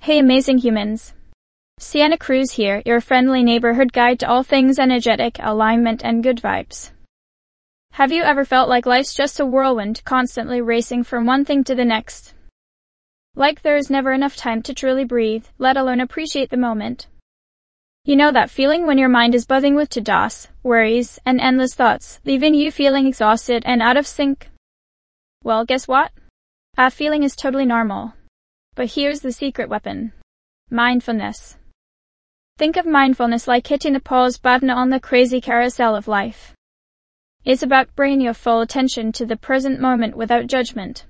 Hey amazing humans! Sienna Cruz here, your friendly neighborhood guide to all things energetic, alignment, and good vibes. Have you ever felt like life's just a whirlwind, constantly racing from one thing to the next? Like there is never enough time to truly breathe, let alone appreciate the moment. You know that feeling when your mind is buzzing with to-dos, worries, and endless thoughts, leaving you feeling exhausted and out of sync? Well, guess what? That feeling is totally normal. But here's the secret weapon. Mindfulness. Think of mindfulness like hitting the pause button on the crazy carousel of life. It's about bringing your full attention to the present moment without judgment.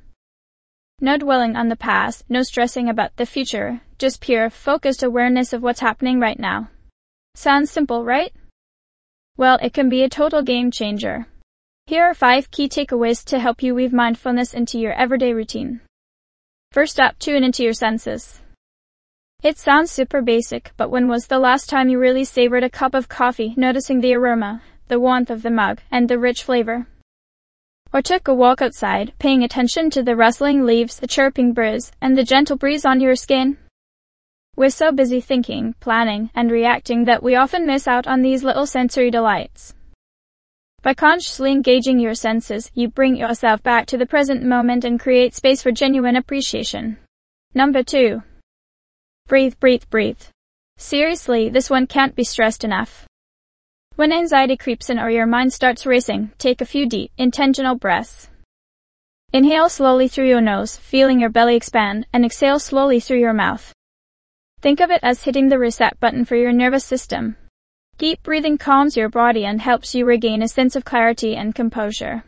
No dwelling on the past, no stressing about the future, just pure, focused awareness of what's happening right now. Sounds simple, right? Well, it can be a total game changer. Here are 5 key takeaways to help you weave mindfulness into your everyday routine. First up, tune into your senses. It sounds super basic, but when was the last time you really savored a cup of coffee, noticing the aroma, the warmth of the mug, and the rich flavor? Or took a walk outside, paying attention to the rustling leaves, the chirping birds, and the gentle breeze on your skin? We're so busy thinking, planning, and reacting that we often miss out on these little sensory delights. By consciously engaging your senses, you bring yourself back to the present moment and create space for genuine appreciation. Number 2. Breathe, breathe, breathe. Seriously, this one can't be stressed enough. When anxiety creeps in or your mind starts racing, take a few deep, intentional breaths. Inhale slowly through your nose, feeling your belly expand, and exhale slowly through your mouth. Think of it as hitting the reset button for your nervous system. Deep breathing calms your body and helps you regain a sense of clarity and composure.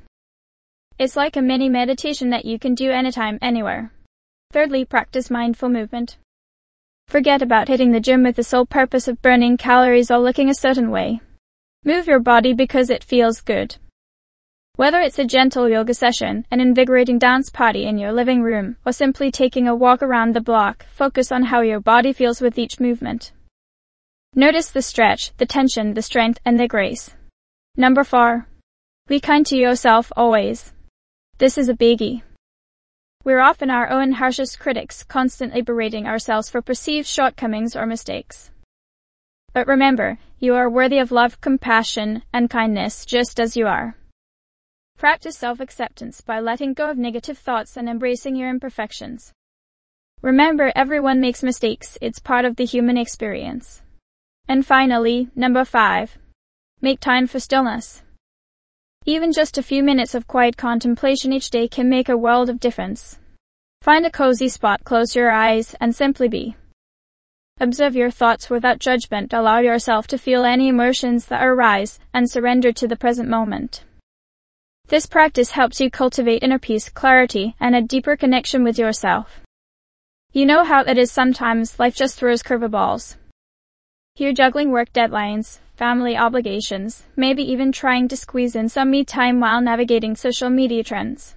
It's like a mini meditation that you can do anytime, anywhere. Thirdly, practice mindful movement. Forget about hitting the gym with the sole purpose of burning calories or looking a certain way. Move your body because it feels good. Whether it's a gentle yoga session, an invigorating dance party in your living room, or simply taking a walk around the block, focus on how your body feels with each movement. Notice the stretch, the tension, the strength, and the grace. Number 4. Be kind to yourself always. This is a biggie. We're often our own harshest critics, constantly berating ourselves for perceived shortcomings or mistakes. But remember, you are worthy of love, compassion, and kindness just as you are. Practice self-acceptance by letting go of negative thoughts and embracing your imperfections. Remember, everyone makes mistakes, it's part of the human experience. And finally, number 5. Make time for stillness. Even just a few minutes of quiet contemplation each day can make a world of difference. Find a cozy spot, close your eyes, and simply be. Observe your thoughts without judgment, allow yourself to feel any emotions that arise, and surrender to the present moment. This practice helps you cultivate inner peace, clarity, and a deeper connection with yourself. You know how it is sometimes, life just throws curveballs. You're juggling work deadlines, family obligations, maybe even trying to squeeze in some me time while navigating social media trends.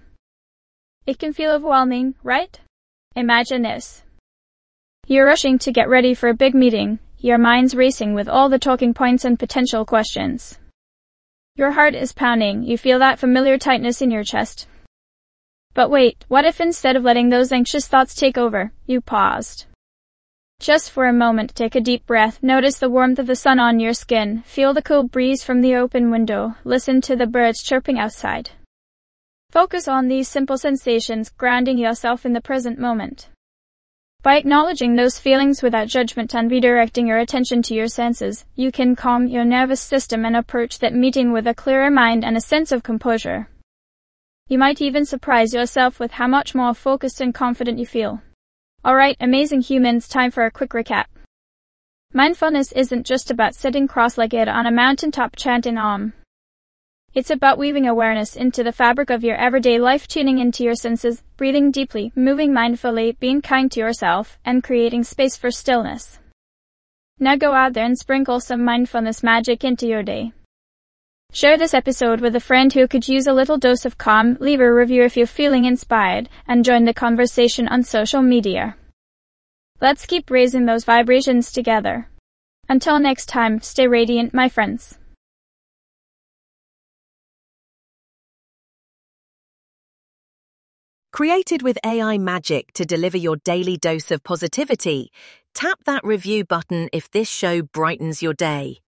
It can feel overwhelming, right? Imagine this. You're rushing to get ready for a big meeting, your mind's racing with all the talking points and potential questions. Your heart is pounding, you feel that familiar tightness in your chest. But wait, what if instead of letting those anxious thoughts take over, you paused? Just for a moment, take a deep breath, notice the warmth of the sun on your skin, feel the cool breeze from the open window, listen to the birds chirping outside. Focus on these simple sensations, grounding yourself in the present moment. By acknowledging those feelings without judgment and redirecting your attention to your senses, you can calm your nervous system and approach that meeting with a clearer mind and a sense of composure. You might even surprise yourself with how much more focused and confident you feel. Alright, amazing humans, time for a quick recap. Mindfulness isn't just about sitting cross-legged on a mountaintop chanting Om. It's about weaving awareness into the fabric of your everyday life, tuning into your senses, breathing deeply, moving mindfully, being kind to yourself, and creating space for stillness. Now go out there and sprinkle some mindfulness magic into your day. Share this episode with a friend who could use a little dose of calm, leave a review if you're feeling inspired, and join the conversation on social media. Let's keep raising those vibrations together. Until next time, stay radiant, my friends. Created with AI magic to deliver your daily dose of positivity, tap that review button if this show brightens your day.